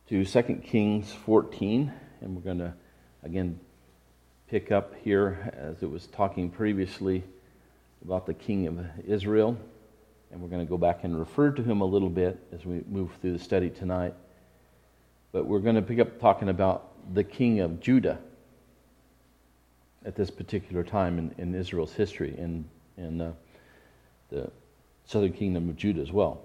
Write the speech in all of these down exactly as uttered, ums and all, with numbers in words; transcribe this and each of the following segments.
to Second Kings fourteen, and we're going to, again, pick up here as it was talking previously about the king of Israel, and we're going to go back and refer to him a little bit as we move through the study tonight. But we're going to pick up talking about the king of Judah at this particular time in, in Israel's history, in, in uh, the southern kingdom of Judah as well.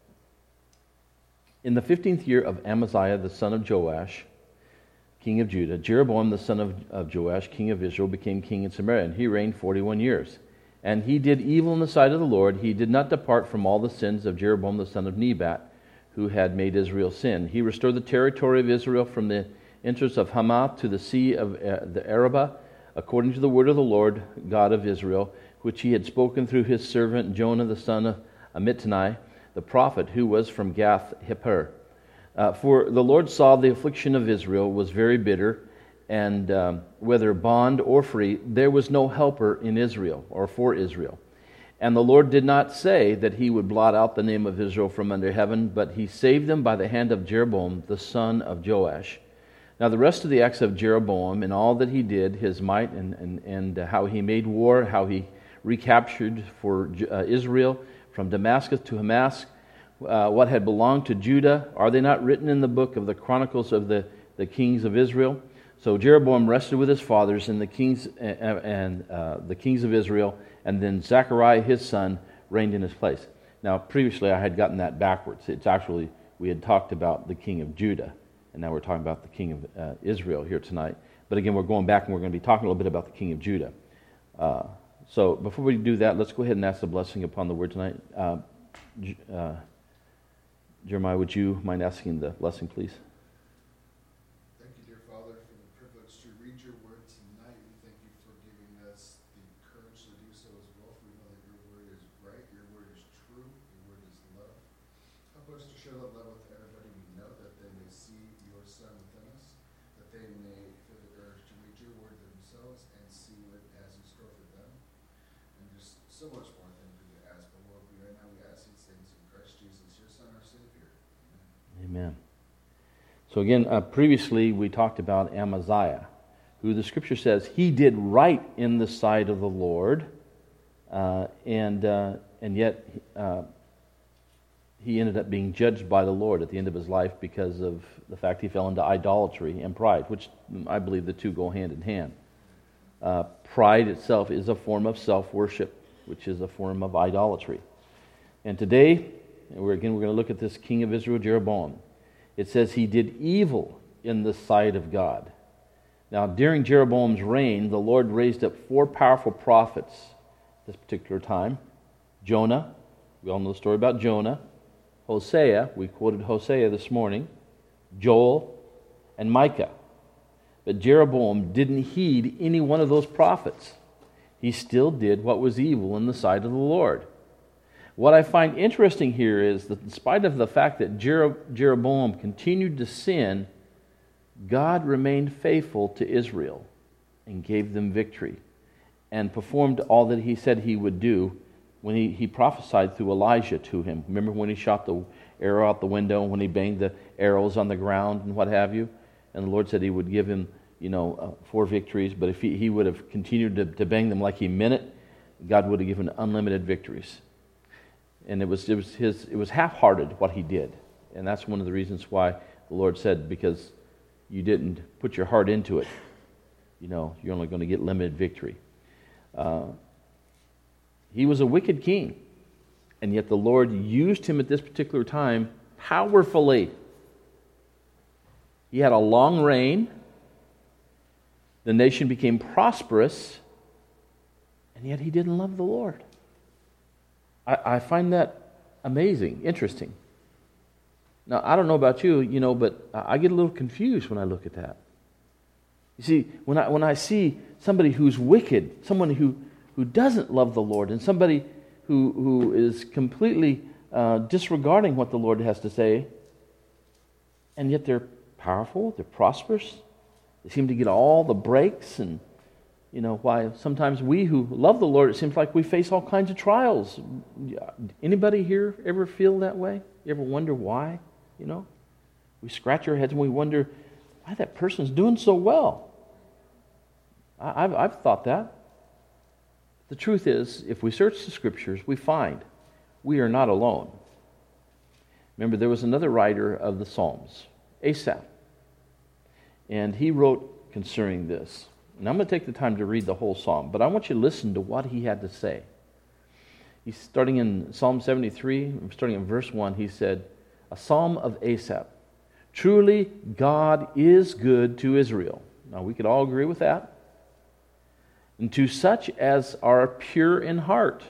In the fifteenth year of Amaziah, the son of Joash, king of Judah, Jeroboam, the son of, of Joash, king of Israel, became king in Samaria, and he reigned forty-one years. And he did evil in the sight of the Lord. He did not depart from all the sins of Jeroboam, the son of Nebat, who had made Israel sin. He restored the territory of Israel from the entrance of Hamath to the sea of uh, the Arabah, according to the word of the Lord, God of Israel, which he had spoken through his servant Jonah, the son of Amittai, the prophet, who was from Gath-hepher. Uh, for the Lord saw the affliction of Israel was very bitter, and um, whether bond or free, there was no helper in Israel, or for Israel. And the Lord did not say that he would blot out the name of Israel from under heaven, but he saved them by the hand of Jeroboam, the son of Joash. Now the rest of the acts of Jeroboam, and all that he did, his might, and, and, and how he made war, how he recaptured for uh, Israel from Damascus to Hamath, uh, what had belonged to Judah, are they not written in the book of the Chronicles of the, the kings of Israel? So Jeroboam rested with his fathers and the kings uh, and uh, the kings of Israel, and then Zechariah his son reigned in his place. Now previously I had gotten that backwards. It's actually, we had talked about the king of Judah, and now we're talking about the king of uh, Israel here tonight. But again, we're going back and we're going to be talking a little bit about the king of Judah. Uh, So before we do that, let's go ahead and ask the blessing upon the word tonight. Uh, uh, Jeremiah, would you mind asking the blessing, please? Thank you, dear Father, for the privilege to read your word tonight. We thank you for giving us the courage to do so as well. For we know that your word is right, your word is true, your word is love. Help us to share that love with everybody we know, that they may see your Son within us, that they may feel the urge to read your word themselves and see what it has in store for them. So much more than we could ask, but Lord, we right now we ask these things in Christ Jesus, your Son, our Savior. Amen. Amen. So again, uh, previously we talked about Amaziah, who the Scripture says he did right in the sight of the Lord, uh, and uh, and yet uh, he ended up being judged by the Lord at the end of his life because of the fact he fell into idolatry and pride, which I believe the two go hand in hand. Uh, pride itself is a form of self-worship, which is a form of idolatry. And today, we're, again, we're going to look at this king of Israel, Jeroboam. It says he did evil in the sight of God. Now, during Jeroboam's reign, the Lord raised up four powerful prophets at this particular time. Jonah, we all know the story about Jonah. Hosea, we quoted Hosea this morning. Joel, and Micah. But Jeroboam didn't heed any one of those prophets. He still did what was evil in the sight of the Lord. What I find interesting here is that in spite of the fact that Jero- Jeroboam continued to sin, God remained faithful to Israel and gave them victory and performed all that he said he would do when he, he prophesied through Elijah to him. Remember when he shot the arrow out the window, when he banged the arrows on the ground and what have you? And the Lord said he would give him, you know, uh, four victories, but if he, he would have continued to, to bang them like he meant it, God would have given unlimited victories. And it was it was his it was half-hearted what he did, and that's one of the reasons why the Lord said, because you didn't put your heart into it, you know, you're only going to get limited victory. Uh, he was a wicked king, and yet the Lord used him at this particular time powerfully. He had a long reign. The nation became prosperous, and yet he didn't love the Lord. I, I find that amazing, interesting. Now, I don't know about you, you know, but I get a little confused when I look at that. You see, when I when I see somebody who's wicked, someone who, who doesn't love the Lord, and somebody who who is completely uh, disregarding what the Lord has to say, and yet they're powerful, they're prosperous, they seem to get all the breaks, and you know, why sometimes we who love the Lord, it seems like we face all kinds of trials. Anybody here ever feel that way? You ever wonder why? You know? We scratch our heads and we wonder why that person's doing so well. I, I've, I've thought that. The truth is, if we search the Scriptures, we find we are not alone. Remember, there was another writer of the Psalms, Asaph, and he wrote concerning this. And I'm going to take the time to read the whole psalm, but I want you to listen to what he had to say. He's starting in Psalm seventy-three, starting in verse one, he said, a psalm of Asaph. Truly, God is good to Israel. Now, we could all agree with that. And to such as are pure in heart.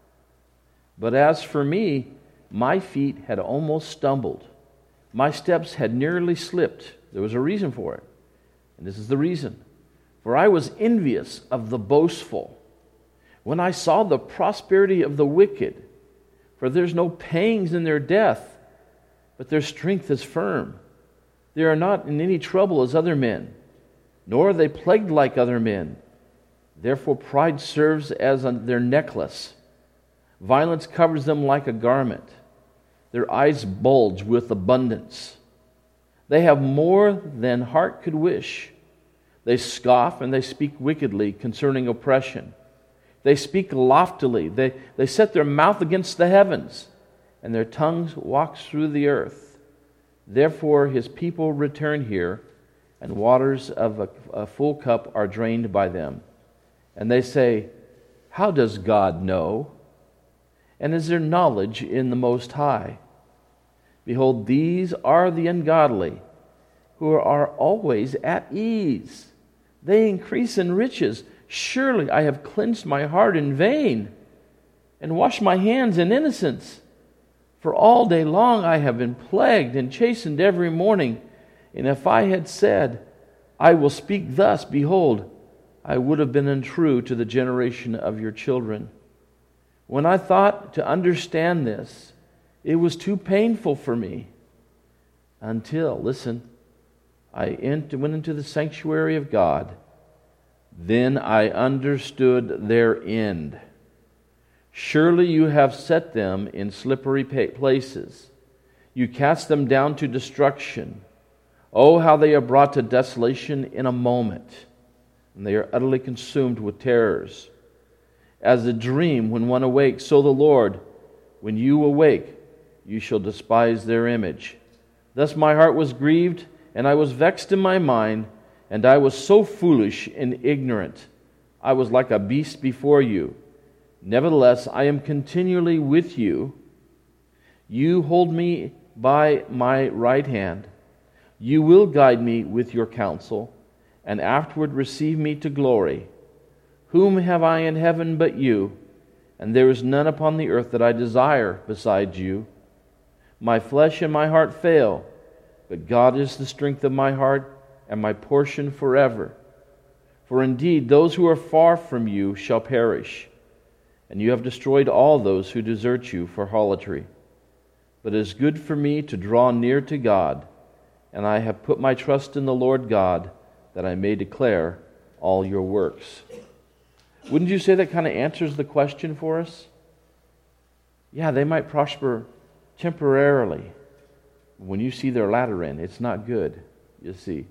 But as for me, my feet had almost stumbled. My steps had nearly slipped. There was a reason for it. And this is the reason. For I was envious of the boastful when I saw the prosperity of the wicked. For there's no pangs in their death, but their strength is firm. They are not in any trouble as other men, nor are they plagued like other men. Therefore pride serves as their necklace. Violence covers them like a garment. Their eyes bulge with abundance. They have more than heart could wish. They scoff and they speak wickedly concerning oppression. They speak loftily. They, they set their mouth against the heavens, and their tongues walks through the earth. Therefore his people return here, and waters of a, a full cup are drained by them. And they say, how does God know? And is there knowledge in the Most High? Behold, these are the ungodly, who are always at ease. They increase in riches. Surely I have cleansed my heart in vain, and washed my hands in innocence. For all day long I have been plagued and chastened every morning. And if I had said, I will speak thus, behold, I would have been untrue to the generation of your children. When I thought to understand this, it was too painful for me. Until, listen, I ent- went into the sanctuary of God. Then I understood their end. Surely you have set them in slippery places. You cast them down to destruction. Oh, how they are brought to desolation in a moment. And they are utterly consumed with terrors. As a dream when one awakes, so the Lord, when you awake, you shall despise their image. Thus my heart was grieved, and I was vexed in my mind, and I was so foolish and ignorant. I was like a beast before you. Nevertheless, I am continually with you. You hold me by my right hand. You will guide me with your counsel, and afterward receive me to glory. Whom have I in heaven but you? And there is none upon the earth that I desire besides you. My flesh and my heart fail, but God is the strength of my heart and my portion forever. For indeed, those who are far from you shall perish, and you have destroyed all those who desert you for harlotry. But it is good for me to draw near to God, and I have put my trust in the Lord God, that I may declare all your works. Wouldn't you say that kind of answers the question for us? Yeah, they might prosper temporarily. When you see their latter end, it's not good, you see.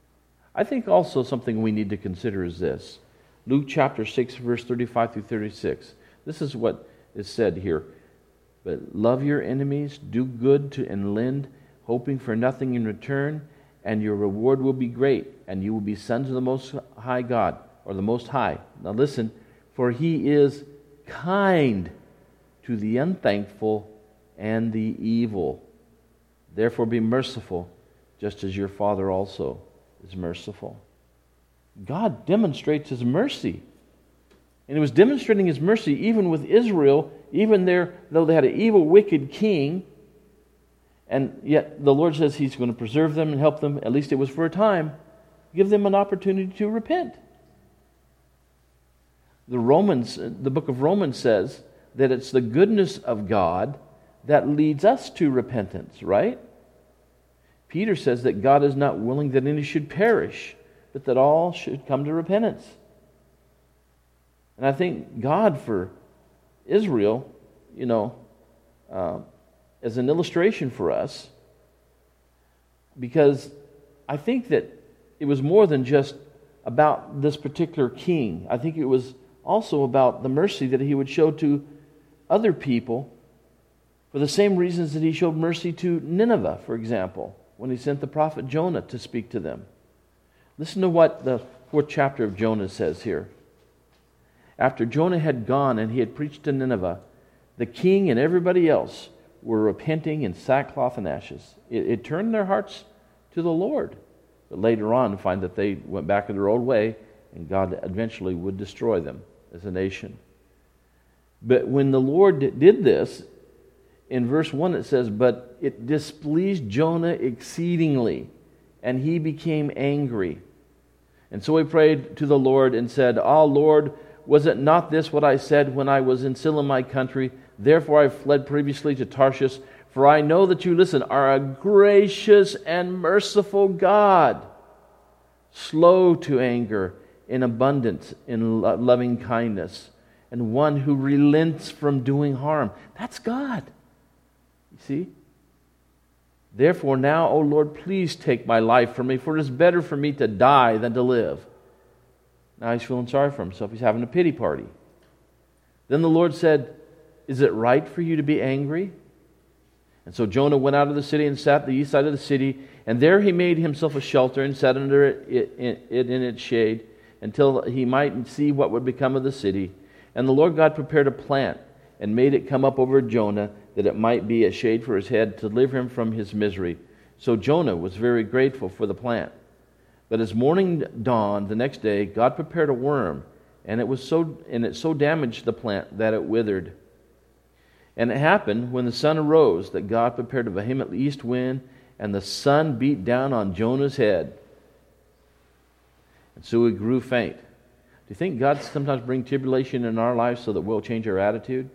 I think also something we need to consider is this. Luke chapter six, verse thirty-five through thirty-six. This is what is said here. But love your enemies, do good to and lend, hoping for nothing in return, and your reward will be great, and you will be sons of the Most High God, or the Most High. Now listen, for He is kind to the unthankful and the evil. Therefore be merciful, just as your Father also is merciful. God demonstrates His mercy. And He was demonstrating His mercy even with Israel, even there, though they had an evil, wicked king. And yet the Lord says He's going to preserve them and help them, at least it was for a time, give them an opportunity to repent. The Romans, the book of Romans says that it's the goodness of God that leads us to repentance, right? Peter says that God is not willing that any should perish, but that all should come to repentance. And I think God for Israel, you know, uh, as an illustration for us, because I think that it was more than just about this particular king. I think it was also about the mercy that he would show to other people for the same reasons that he showed mercy to Nineveh, for example, when he sent the prophet Jonah to speak to them. Listen to what the fourth chapter of Jonah says here. After Jonah had gone and he had preached to Nineveh, the king and everybody else were repenting in sackcloth and ashes. It, it turned their hearts to the Lord. But later on, find that they went back to their old way, and God eventually would destroy them as a nation. But when the Lord did this, in verse one it says, "But it displeased Jonah exceedingly, and he became angry. And so he prayed to the Lord and said, Ah, Lord, was it not this what I said when I was in still in my country? Therefore I fled previously to Tarshish, for I know that you, listen, are a gracious and merciful God, slow to anger, in abundance in lo- loving kindness, and one who relents from doing harm." That's God. You see? "Therefore now, O Lord, please take my life from me, for it is better for me to die than to live." Now he's feeling sorry for himself. He's having a pity party. Then the Lord said, "Is it right for you to be angry?" And so Jonah went out of the city and sat at the east side of the city, and there he made himself a shelter and sat under it, it, it, it in its shade until he might see what would become of the city. And the Lord God prepared a plant and made it come up over Jonah, that it might be a shade for his head to deliver him from his misery. So Jonah was very grateful for the plant. But as morning dawned the next day, God prepared a worm, and it was so and it so damaged the plant that it withered. And it happened when the sun arose that God prepared a vehement east wind, and the sun beat down on Jonah's head. And so he grew faint. Do you think God sometimes brings tribulation in our lives so that we'll change our attitude?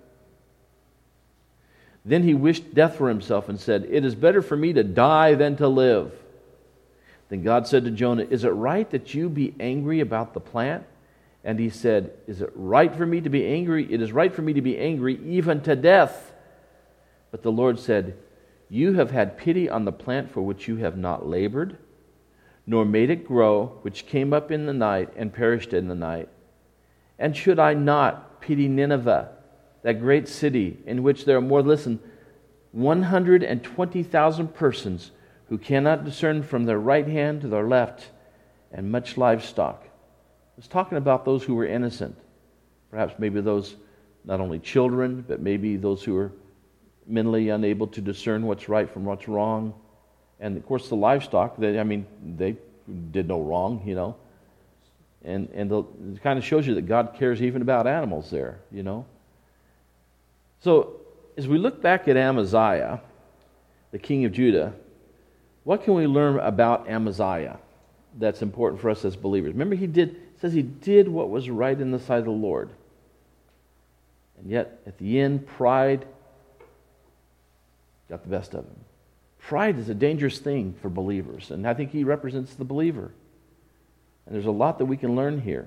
Then he wished death for himself and said, "It is better for me to die than to live." Then God said to Jonah, "Is it right that you be angry about the plant?" And he said, "Is it right for me to be angry? It is right for me to be angry even to death." But the Lord said, "You have had pity on the plant for which you have not labored, nor made it grow, which came up in the night and perished in the night. And should I not pity Nineveh, that great city in which there are more, listen, one hundred twenty thousand persons who cannot discern from their right hand to their left, and much livestock?" I was talking about those who were innocent. Perhaps maybe those, not only children, but maybe those who are mentally unable to discern what's right from what's wrong. And of course the livestock, they, I mean, they did no wrong, you know. And, and the, it kind of shows you that God cares even about animals there, you know. So, as we look back at Amaziah, the king of Judah, what can we learn about Amaziah that's important for us as believers? Remember, he did, it says he did what was right in the sight of the Lord. And yet, at the end, pride got the best of him. Pride is a dangerous thing for believers, and I think he represents the believer. And there's a lot that we can learn here.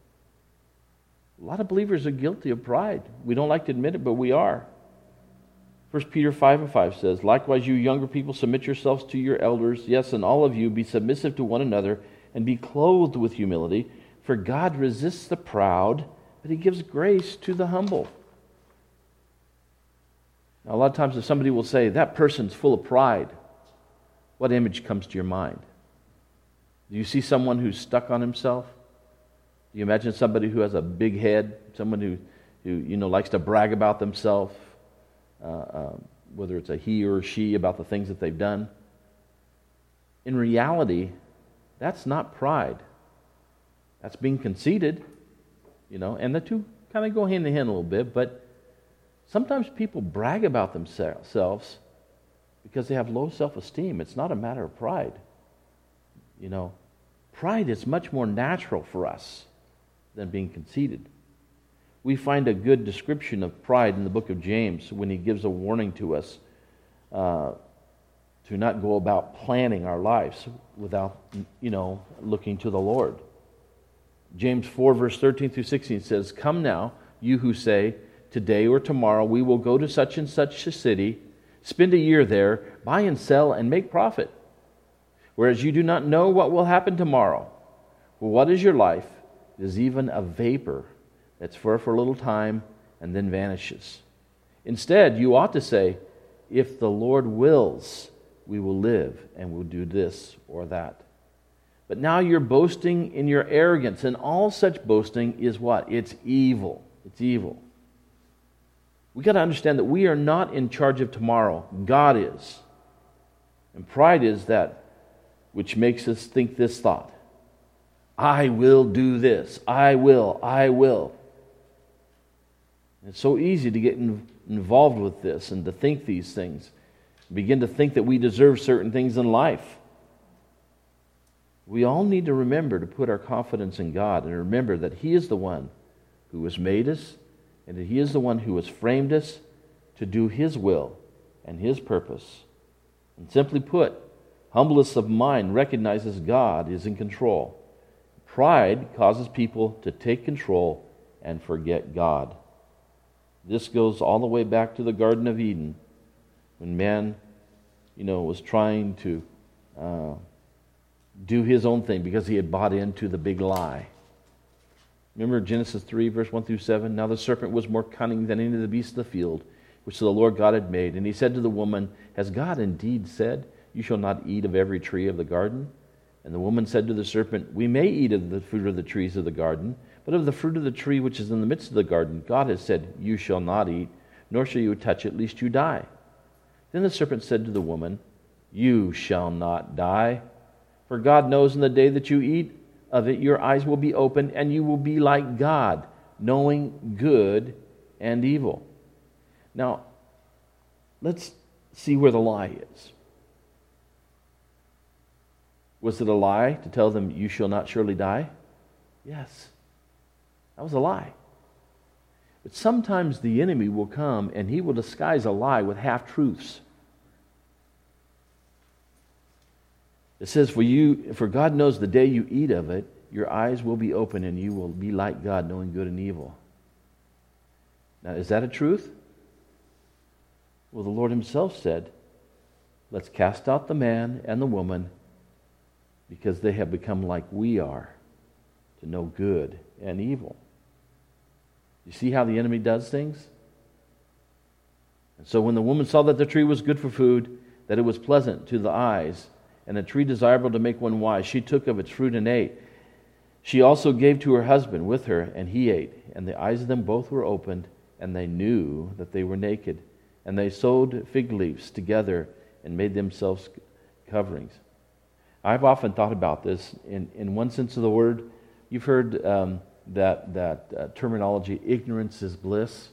A lot of believers are guilty of pride. We don't like to admit it, but we are. First Peter five and five says, "Likewise, you younger people, submit yourselves to your elders. Yes, and all of you, be submissive to one another, and be clothed with humility. For God resists the proud, but he gives grace to the humble." Now, a lot of times if somebody will say, "That person's full of pride," what image comes to your mind? Do you see someone who's stuck on himself? Do you imagine somebody who has a big head, someone who, who you know, likes to brag about themselves, uh, uh, whether it's a he or a she, about the things that they've done? In reality, that's not pride. That's being conceited, you know, and the two kind of go hand in hand a little bit, but sometimes people brag about themselves because they have low self-esteem. It's not a matter of pride. You know, pride is much more natural for us than being conceited. We find a good description of pride in the book of James when he gives a warning to us uh, to not go about planning our lives without, you know, looking to the Lord. James four, verse thirteen through sixteen says, "Come now, you who say, today or tomorrow we will go to such and such a city, spend a year there, buy and sell, and make profit. whereas you do not know what will happen tomorrow. Well, what is your life? It is even a vapor that's for, for a little time and then vanishes. Instead, you ought to say, if the Lord wills, we will live and we'll do this or that. But now you're boasting in your arrogance, and all such boasting is what? It's evil. It's evil. We've got to understand that we are not in charge of tomorrow. God is. And pride is that which makes us think this thought. I will do this. I will. I will. It's so easy to get in, involved with this and to think these things. Begin to think that we deserve certain things in life. We all need to remember to put our confidence in God and remember that He is the one who has made us and that He is the one who has framed us to do His will and His purpose. And simply put, humbleness of mind recognizes God is in control. Pride causes people to take control and forget God. This goes all the way back to the Garden of Eden, when man, you know, was trying to uh, do his own thing because he had bought into the big lie. Remember Genesis three, verse one through seven? Now the serpent was more cunning than any of the beasts of the field, which the Lord God had made. And he said to the woman, has God indeed said, you shall not eat of every tree of the garden? And the woman said to the serpent, we may eat of the fruit of the trees of the garden, but of the fruit of the tree which is in the midst of the garden, God has said, you shall not eat, nor shall you touch it, lest you die. Then the serpent said to the woman, you shall not die, for God knows in the day that you eat of it, your eyes will be opened, and you will be like God, knowing good and evil. Now, let's see where the lie is. Was it a lie to tell them, you shall not surely die? Yes. That was a lie. But sometimes the enemy will come and he will disguise a lie with half-truths. It says, for you, for God knows the day you eat of it, your eyes will be open and you will be like God, knowing good and evil. Now, is that a truth? Well, the Lord Himself said, let's cast out the man and the woman because they have become like we are, to know good and evil. You see how the enemy does things? And so when the woman saw that the tree was good for food, that it was pleasant to the eyes, and a tree desirable to make one wise, she took of its fruit and ate. She also gave to her husband with her, and he ate. And the eyes of them both were opened, and they knew that they were naked. And they sewed fig leaves together and made themselves coverings. I've often thought about this in, in one sense of the word. You've heard um, that, that uh, terminology, ignorance is bliss.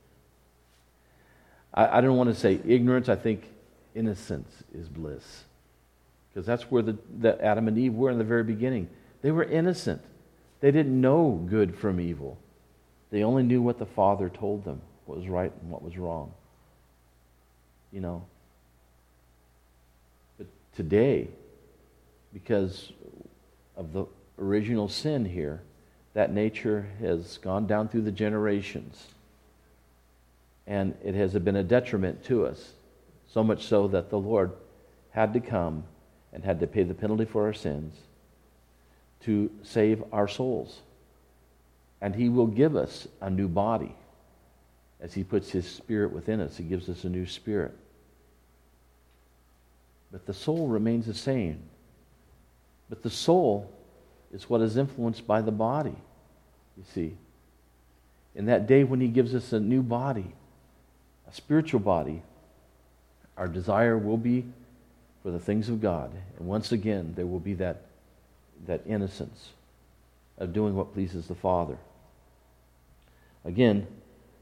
I, I don't want to say ignorance, I think innocence is bliss. Because that's where the, the Adam and Eve were in the very beginning. They were innocent. They didn't know good from evil. They only knew what the Father told them, what was right and what was wrong. You know. But today, because of the original sin here, that nature has gone down through the generations. And it has been a detriment to us. So much so that the Lord had to come and had to pay the penalty for our sins to save our souls. And He will give us a new body. As He puts His Spirit within us, He gives us a new spirit. But the soul remains the same. But the soul is what is influenced by the body, you see. In that day when He gives us a new body, a spiritual body, our desire will be for the things of God. And once again, there will be that, that innocence of doing what pleases the Father. Again,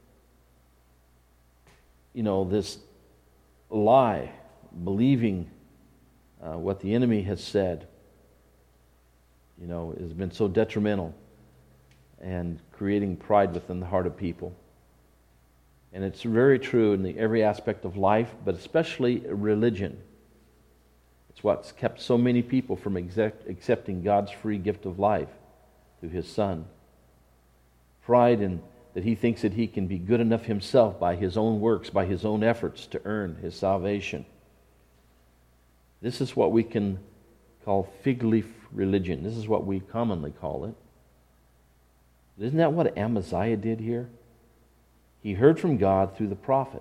you know, this lie, believing uh, what the enemy has said, you know, has been so detrimental and creating pride within the heart of people. And it's very true in the, every aspect of life, but especially religion. It's what's kept so many people from accept, accepting God's free gift of life through His Son. Pride in that he thinks that he can be good enough himself by his own works, by his own efforts to earn his salvation. This is what we can called fig leaf religion. This is what we commonly call it. Isn't that what Amaziah did here? He heard from God through the prophet.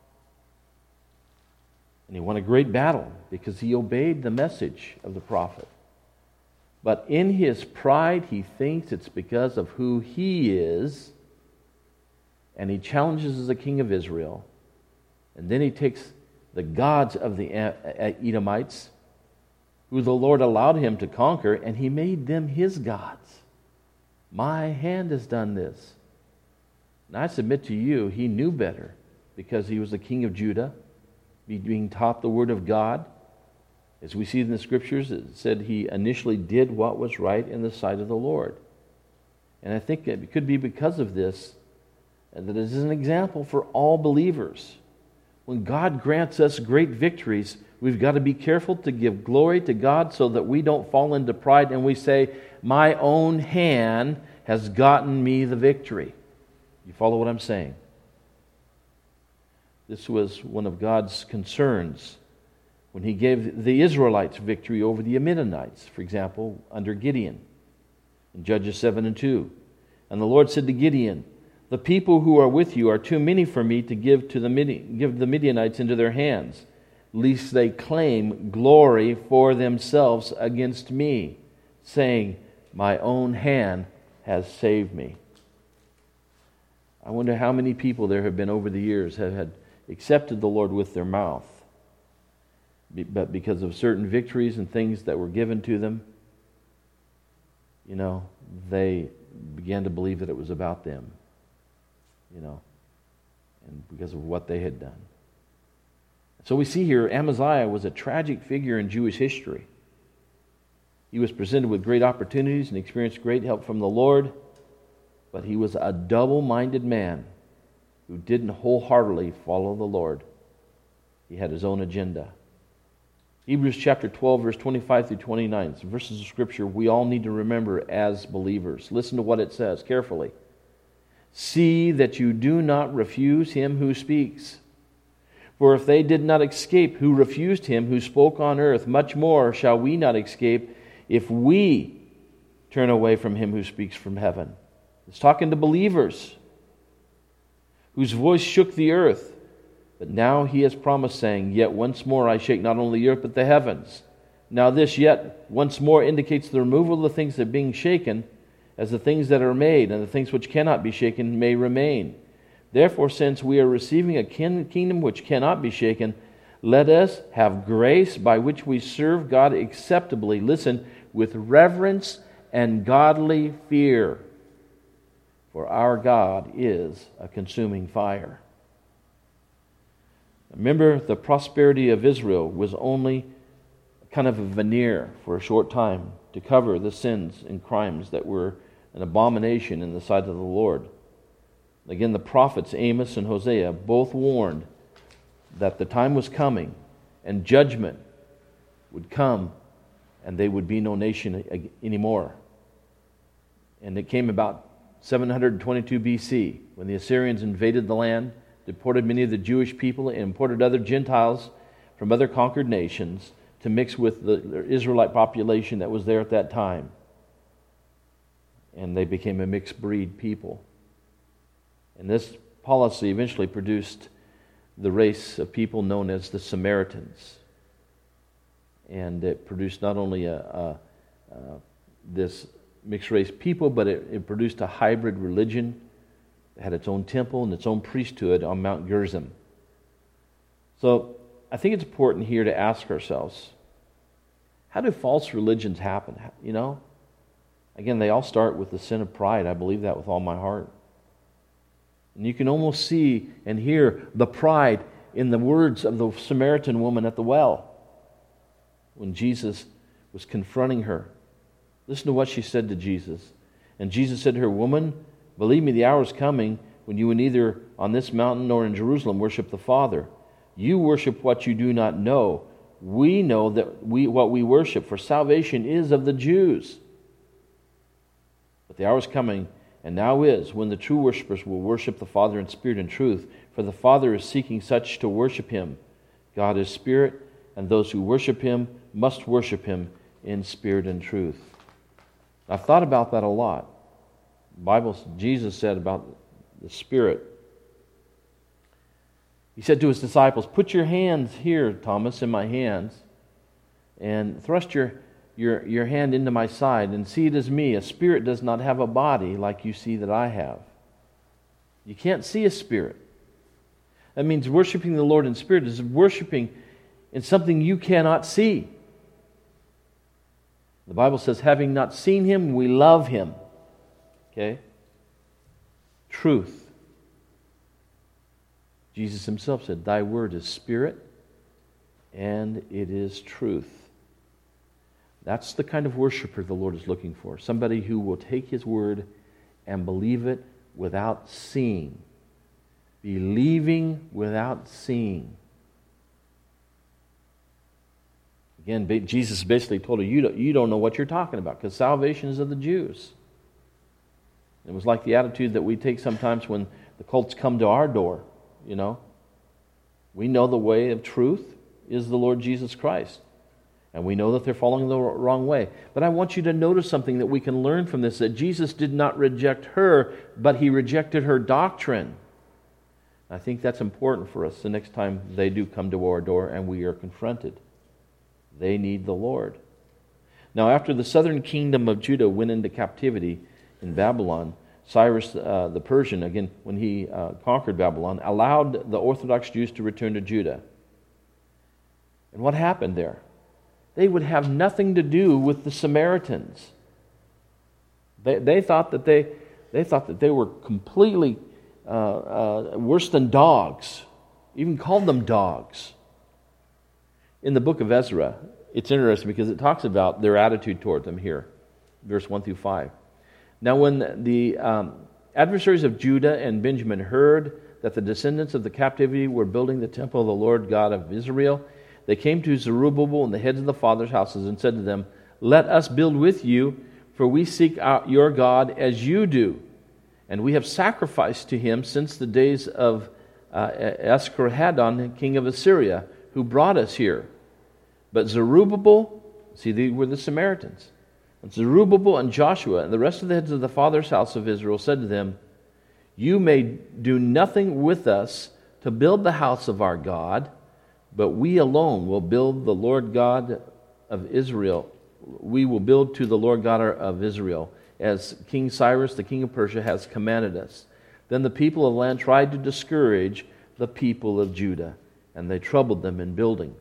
And he won a great battle because he obeyed the message of the prophet. But in his pride, he thinks it's because of who he is. And he challenges as the king of Israel. And then he takes the gods of the Edomites, who the Lord allowed him to conquer, and he made them his gods. My hand has done this. And I submit to you, he knew better because he was the king of Judah, being taught the word of God. As we see in the scriptures, it said he initially did what was right in the sight of the Lord. And I think it could be because of this that it is an example for all believers. When God grants us great victories, we've got to be careful to give glory to God so that we don't fall into pride and we say, my own hand has gotten me the victory. You follow what I'm saying? This was one of God's concerns when he gave the Israelites victory over the Midianites, for example, under Gideon in Judges seven and two. And the Lord said to Gideon, the people who are with you are too many for me to give to the Midian, give the Midianites into their hands, lest they claim glory for themselves against me, saying, my own hand has saved me. I wonder how many people there have been over the years have had accepted the Lord with their mouth, but because of certain victories and things that were given to them, you know, they began to believe that it was about them, you know, and because of what they had done. So we see here Amaziah was a tragic figure in Jewish history. He was presented with great opportunities and experienced great help from the Lord, but he was a double-minded man who didn't wholeheartedly follow the Lord. He had his own agenda. Hebrews chapter twelve, verse twenty-five through twenty-nine, some verses of Scripture we all need to remember as believers. Listen to what it says carefully. See that you do not refuse him who speaks. For if they did not escape who refused him who spoke on earth, much more shall we not escape if we turn away from him who speaks from heaven. It's talking to believers whose voice shook the earth. But now he has promised, saying, yet once more I shake not only the earth but the heavens. Now this yet once more indicates the removal of the things that are being shaken, as the things that are made, and the things which cannot be shaken may remain. Therefore, since we are receiving a kingdom which cannot be shaken, let us have grace by which we serve God acceptably, listen, with reverence and godly fear. For our God is a consuming fire. Remember, the prosperity of Israel was only kind of a veneer for a short time to cover the sins and crimes that were an abomination in the sight of the Lord. Again, the prophets Amos and Hosea both warned that the time was coming and judgment would come and they would be no nation anymore. And it came about seven hundred twenty-two B C when the Assyrians invaded the land, deported many of the Jewish people, and imported other Gentiles from other conquered nations to mix with the Israelite population that was there at that time. And they became a mixed breed people. And this policy eventually produced the race of people known as the Samaritans. And it produced not only a, a, a, this mixed race people, but it, it produced a hybrid religion. It had its own temple and its own priesthood on Mount Gerizim. So I think it's important here to ask ourselves, how do false religions happen? You know, again, they all start with the sin of pride. I believe that with all my heart. And you can almost see and hear the pride in the words of the Samaritan woman at the well when Jesus was confronting her. Listen to what she said to Jesus. And Jesus said to her, woman, believe me, the hour is coming when you will neither on this mountain nor in Jerusalem worship the Father. You worship what you do not know. We know that we what we worship, for salvation is of the Jews. But the hour is coming, and now is, when the true worshipers will worship the Father in spirit and truth, for the Father is seeking such to worship him. God is spirit, and those who worship him must worship him in spirit and truth. I've thought about that a lot. Bible, Jesus said about the Spirit. He said to his disciples, "Put your hands here, Thomas, in my hands, and thrust your, your, your hand into my side, and see it as me. A spirit does not have a body like you see that I have." You can't see a spirit. That means worshiping the Lord in spirit is worshiping in something you cannot see. The Bible says, having not seen Him, we love Him. Okay? Truth. Jesus Himself said, "Thy word is spirit, and it is truth." That's the kind of worshiper the Lord is looking for. Somebody who will take His word and believe it without seeing. Believing without seeing. Again, Jesus basically told her, you don't, you don't know what you're talking about, because salvation is of the Jews. It was like the attitude that we take sometimes when the cults come to our door, you know. We know the way of truth is the Lord Jesus Christ. And we know that they're following the wrong way. But I want you to notice something that we can learn from this, that Jesus did not reject her, but He rejected her doctrine. I think that's important for us the next time they do come to our door and we are confronted. They need the Lord. Now, after the southern kingdom of Judah went into captivity in Babylon, Cyrus uh, the Persian, again, when he uh, conquered Babylon, allowed the Orthodox Jews to return to Judah. And what happened there? They would have nothing to do with the Samaritans. They, they thought that they, they thought that they were completely uh, uh, worse than dogs. Even called them dogs. In the book of Ezra, it's interesting because it talks about their attitude toward them here, verse one through five. Now when the um, adversaries of Judah and Benjamin heard that the descendants of the captivity were building the temple of the Lord God of Israel, they came to Zerubbabel and the heads of the fathers' houses and said to them, "Let us build with you, for we seek out your God as you do. And we have sacrificed to Him since the days of uh, Esarhaddon, king of Assyria, who brought us here." But Zerubbabel, see, they were the Samaritans. And Zerubbabel and Joshua and the rest of the heads of the fathers' house of Israel said to them, "You may do nothing with us to build the house of our God, but we alone will build the Lord God of Israel. We will build to the Lord God of Israel, as King Cyrus, the king of Persia, has commanded us." Then the people of the land tried to discourage the people of Judah, and they troubled them in building.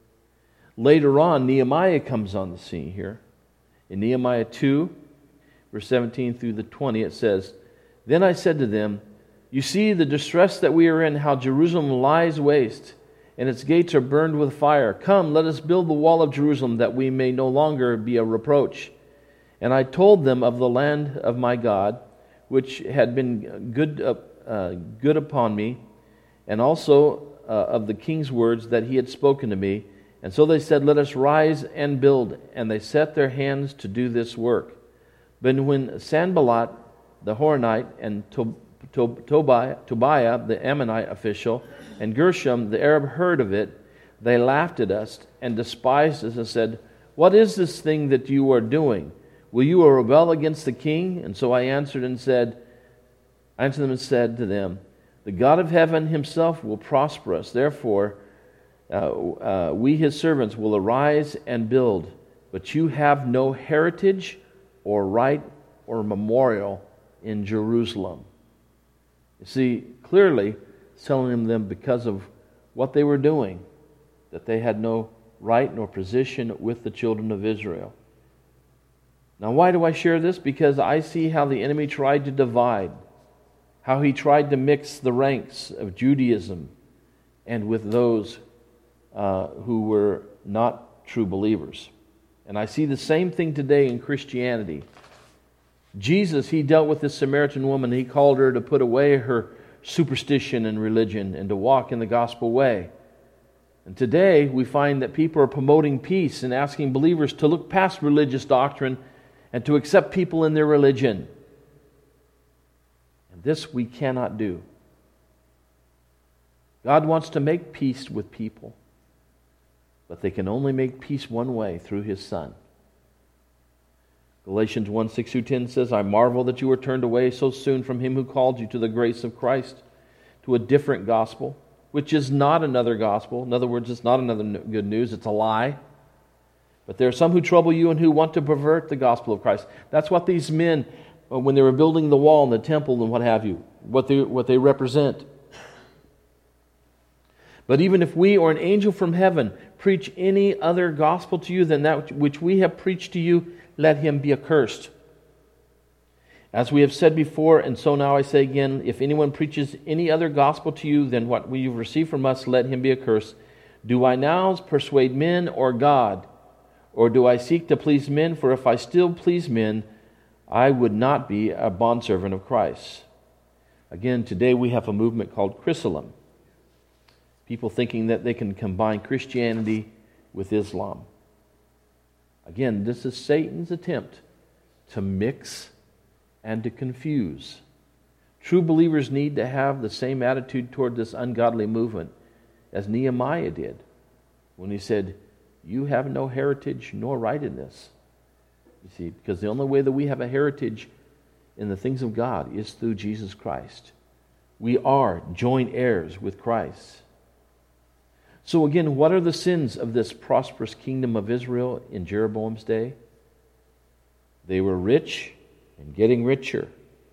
Later on, Nehemiah comes on the scene here. In Nehemiah two, verse seventeen through the twenty, it says, "Then I said to them, you see the distress that we are in, how Jerusalem lies waste, and its gates are burned with fire. Come, let us build the wall of Jerusalem, that we may no longer be a reproach. And I told them of the land of my God, which had been good, uh, uh, good upon me, and also uh, of the king's words that he had spoken to me. And so they said, Let us rise and build. And they set their hands to do this work. But when Sanballat the Horonite and to, to, Tobiah, Tobiah the Ammonite official and Gershom the Arab heard of it, they laughed at us and despised us and said, What is this thing that you are doing? Will you rebel against the king? And so I answered and said, I answered them and said to them, The God of heaven himself will prosper us. Therefore, uh, uh, we his servants will arise and build. But you have no heritage or right or memorial in Jerusalem. You see, clearly it's telling them because of what they were doing, that they had no right nor position with the children of Israel. Now, why do I share this? Because I see how the enemy tried to divide, how he tried to mix the ranks of Judaism and with those uh, who were not true believers. And I see the same thing today in Christianity. Jesus, he dealt with this Samaritan woman. He called her to put away her superstition and religion and to walk in the gospel way. And today we find that people are promoting peace and asking believers to look past religious doctrine and to accept people in their religion. And this we cannot do. God wants to make peace with people, but they can only make peace one way, through His Son. Galatians one, six through ten says, I marvel that you were turned away so soon from him who called you to the grace of Christ, to a different gospel, which is not another gospel. In other words, it's not another good news, it's a lie. But there are some who trouble you and who want to pervert the gospel of Christ. That's what these men, when they were building the wall and the temple and what have you, what they, what they represent. But even if we or an angel from heaven preach any other gospel to you than that which we have preached to you, let him be accursed. As we have said before, and so now I say again, if anyone preaches any other gospel to you than what we have received from us, let him be accursed. Do I now persuade men or God? Or do I seek to please men? For if I still please men, I would not be a bondservant of Christ. Again, today we have a movement called Christendom. People thinking that they can combine Christianity with Islam. Again, this is Satan's attempt to mix and to confuse. True believers need to have the same attitude toward this ungodly movement as Nehemiah did when he said, you have no heritage nor right in this. You see, because the only way that we have a heritage in the things of God is through Jesus Christ. We are joint heirs with Christ. So again, what are the sins of this prosperous kingdom of Israel in Jeroboam's day? They were rich and getting richer.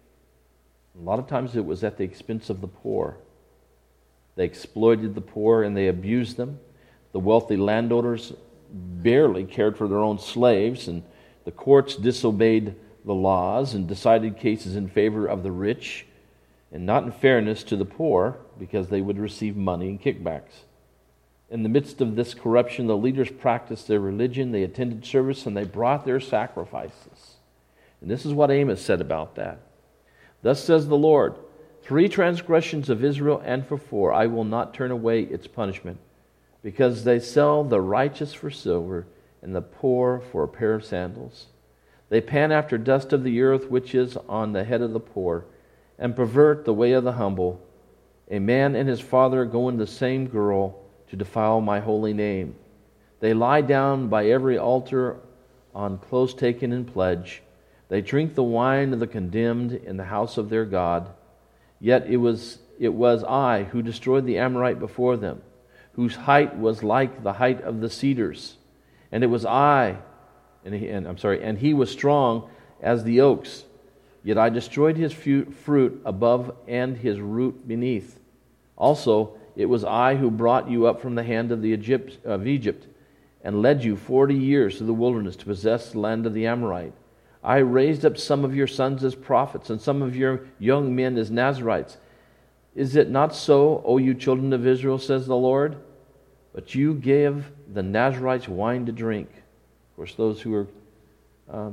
A lot of times it was at the expense of the poor. They exploited the poor and they abused them. The wealthy landowners barely cared for their own slaves, and the courts disobeyed the laws and decided cases in favor of the rich and not in fairness to the poor because they would receive money and kickbacks. In the midst of this corruption, the leaders practiced their religion, they attended service, and they brought their sacrifices. And this is what Amos said about that. Thus says the Lord, three transgressions of Israel, and for four I will not turn away its punishment, because they sell the righteous for silver and the poor for a pair of sandals. They pan after dust of the earth, which is on the head of the poor, and pervert the way of the humble. A man and his father go in the same girl to defile my holy name. They lie down by every altar on clothes taken in pledge. They drink the wine of the condemned in the house of their God. Yet it was it was I who destroyed the Amorite before them, whose height was like the height of the cedars. And it was I, and, he, and I'm sorry, and he was strong as the oaks. Yet I destroyed his fruit above and his root beneath. Also, it was I who brought you up from the hand of the Egypt, of Egypt, and led you forty years through the wilderness to possess the land of the Amorite. I raised up some of your sons as prophets, and some of your young men as Nazirites. Is it not so, O you children of Israel, says the Lord? But you gave the Nazirites wine to drink. Of course, those who were, um,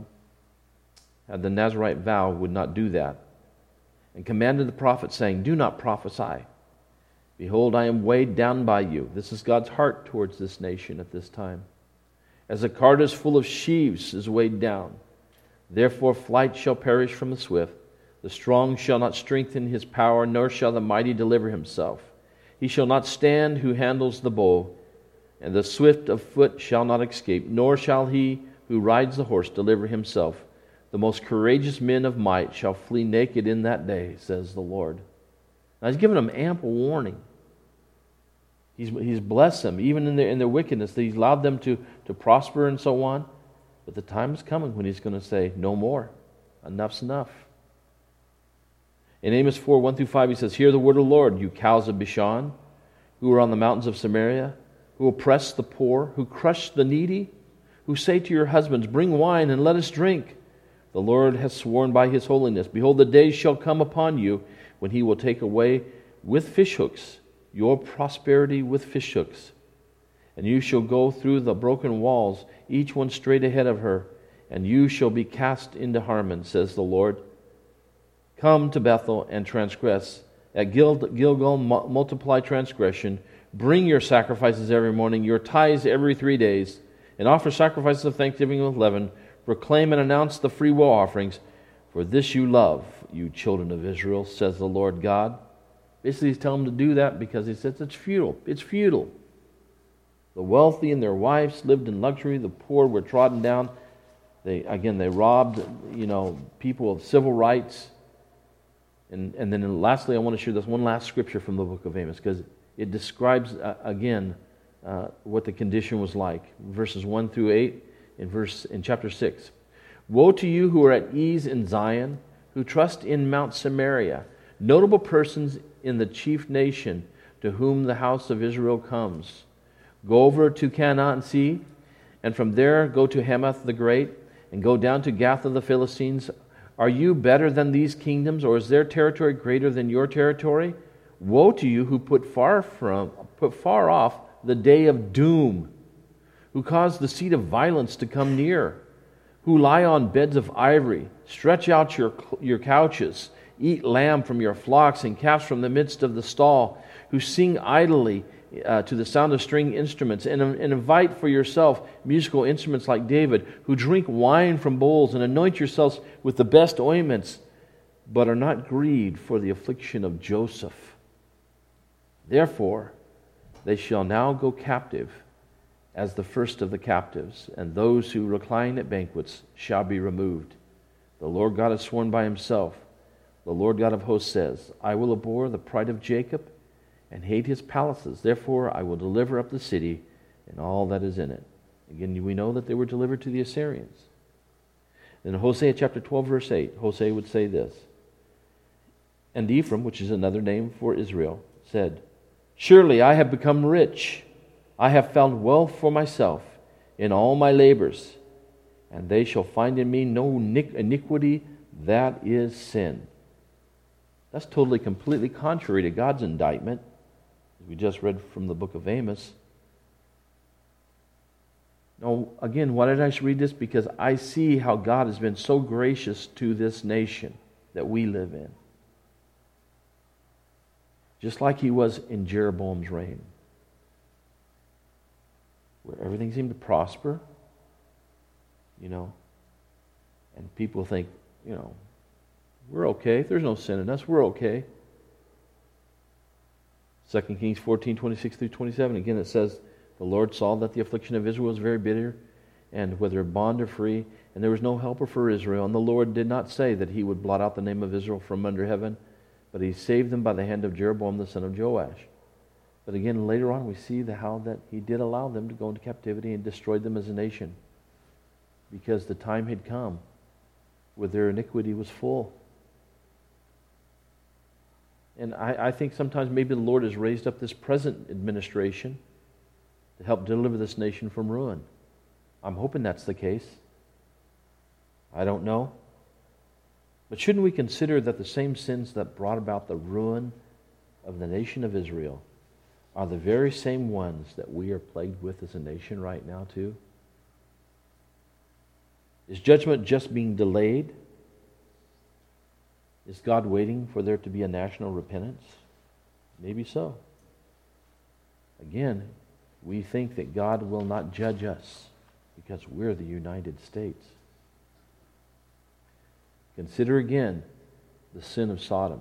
had the Nazirite vow would not do that. And commanded the prophets, saying, do not prophesy. Behold, I am weighed down by you. This is God's heart towards this nation at this time. As a cart is full of sheaves is weighed down. Therefore flight shall perish from the swift. The strong shall not strengthen his power, nor shall the mighty deliver himself. He shall not stand who handles the bow, and the swift of foot shall not escape, nor shall he who rides the horse deliver himself. The most courageous men of might shall flee naked in that day, says the Lord. Now he's given them ample warning. He's, he's blessed them, even in their, in their wickedness. He's allowed them to, to prosper and so on. But the time is coming when he's going to say, no more. Enough's enough. In Amos four, one through five, he says, hear the word of the Lord, you cows of Bashan, who are on the mountains of Samaria, who oppress the poor, who crush the needy, who say to your husbands, bring wine and let us drink. The Lord has sworn by his holiness, behold, the days shall come upon you when he will take away with fishhooks your prosperity with fishhooks. And you shall go through the broken walls, each one straight ahead of her, and you shall be cast into Harmon, says the Lord. Come to Bethel and transgress. At Gil- Gilgal multiply transgression. Bring your sacrifices every morning, your tithes every three days, and offer sacrifices of thanksgiving with leaven. Proclaim and announce the free will offerings. For this you love, you children of Israel, says the Lord God. Basically, he's telling them to do that because he says it's futile. It's futile. The wealthy and their wives lived in luxury. The poor were trodden down. They again they robbed, you know, people of civil rights. And and then lastly, I want to share this one last scripture from the book of Amos, because it describes uh, again uh, what the condition was like. Verses one through eight in verse in chapter six. Woe to you who are at ease in Zion, who trust in Mount Samaria, notable persons in the chief nation to whom the house of Israel comes. Go over to Canaanite and see, and from there go to Hamath the Great, and go down to Gath of the Philistines. Are you better than these kingdoms, or is their territory greater than your territory? Woe to you who put far from, put far off the day of doom, who cause the seat of violence to come near, who lie on beds of ivory, stretch out your, your couches, eat lamb from your flocks and calves from the midst of the stall, who sing idly uh, to the sound of string instruments, and, and invite for yourself musical instruments like David, who drink wine from bowls and anoint yourselves with the best ointments, but are not grieved for the affliction of Joseph. Therefore, they shall now go captive as the first of the captives, and those who recline at banquets shall be removed. The Lord God has sworn by himself. The Lord God of hosts says, I will abhor the pride of Jacob and hate his palaces. Therefore, I will deliver up the city and all that is in it. Again, we know that they were delivered to the Assyrians. In Hosea chapter twelve, verse eight, Hosea would say this, and Ephraim, which is another name for Israel, said, Surely I have become rich. I have found wealth for myself in all my labors, and they shall find in me no iniquity, that is sin. That's totally, completely contrary to God's indictment, as we just read from the book of Amos. Now, again, why did I read this? Because I see how God has been so gracious to this nation that we live in. Just like he was in Jeroboam's reign, where everything seemed to prosper, you know, and people think, you know, we're okay. If there's no sin in us, we're okay. Second Kings fourteen, twenty-six through twenty-seven, again it says, the Lord saw that the affliction of Israel was very bitter, and whether bond or free, and there was no helper for Israel. And the Lord did not say that he would blot out the name of Israel from under heaven, but he saved them by the hand of Jeroboam the son of Joash. But again, later on we see the how that he did allow them to go into captivity and destroyed them as a nation, because the time had come where their iniquity was full. And I, I think sometimes maybe the Lord has raised up this present administration to help deliver this nation from ruin. I'm hoping that's the case. I don't know. But shouldn't we consider that the same sins that brought about the ruin of the nation of Israel are the very same ones that we are plagued with as a nation right now too? Is judgment just being delayed? Is God waiting for there to be a national repentance? Maybe so. Again, we think that God will not judge us because we're the United States. Consider again the sin of Sodom.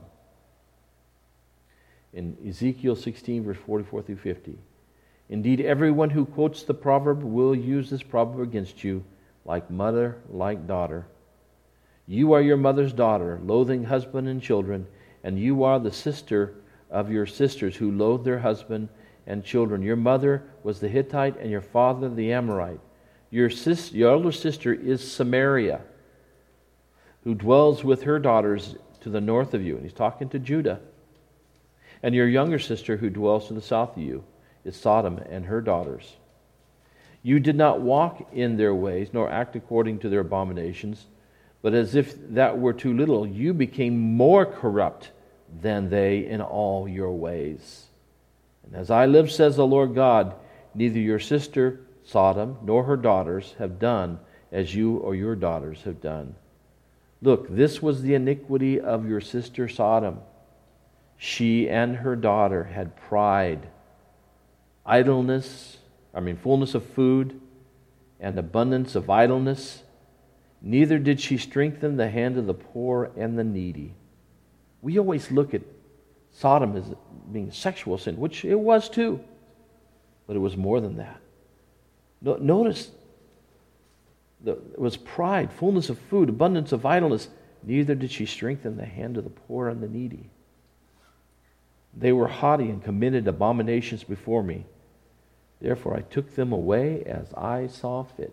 In Ezekiel sixteen, verse forty-four through fifty. Indeed, everyone who quotes the proverb will use this proverb against you, like mother, like daughter. You are your mother's daughter, loathing husband and children, and you are the sister of your sisters who loathe their husband and children. Your mother was the Hittite, and your father the Amorite. Your, sis, your older sister is Samaria, who dwells with her daughters to the north of you. And he's talking to Judah. And your younger sister, who dwells to the south of you, is Sodom and her daughters. You did not walk in their ways, nor act according to their abominations. But as if that were too little, you became more corrupt than they in all your ways. And as I live, says the Lord God, neither your sister Sodom nor her daughters have done as you or your daughters have done. Look, this was the iniquity of your sister Sodom. She and her daughter had pride, idleness, I mean fullness of food, and abundance of idleness. Neither did she strengthen the hand of the poor and the needy. We always look at Sodom as being sexual sin, which it was too. But it was more than that. No, notice the, was pride, fullness of food, abundance of idleness. Neither did she strengthen the hand of the poor and the needy. They were haughty and committed abominations before me. Therefore I took them away as I saw fit.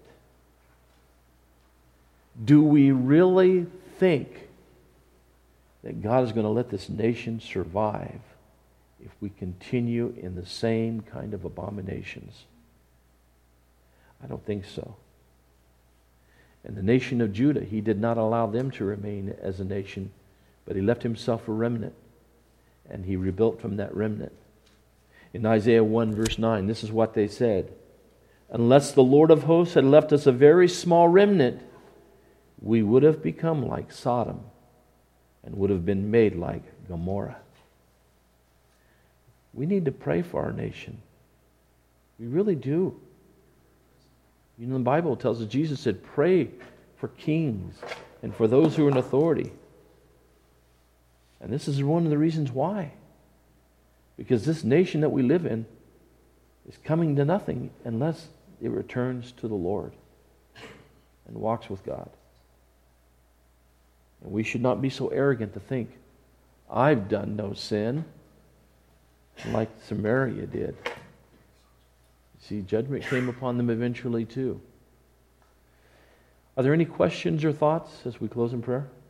Do we really think that God is going to let this nation survive if we continue in the same kind of abominations? I don't think so. And the nation of Judah, he did not allow them to remain as a nation, but he left himself a remnant, and he rebuilt from that remnant. In Isaiah one verse nine, this is what they said: unless the Lord of hosts had left us a very small remnant, we would have become like Sodom and would have been made like Gomorrah. We need to pray for our nation. We really do. You know, the Bible tells us, Jesus said, pray for kings and for those who are in authority. And this is one of the reasons why. Because this nation that we live in is coming to nothing unless it returns to the Lord and walks with God. And we should not be so arrogant to think, I've done no sin, like Samaria did. See, judgment came upon them eventually too. Are there any questions or thoughts as we close in prayer?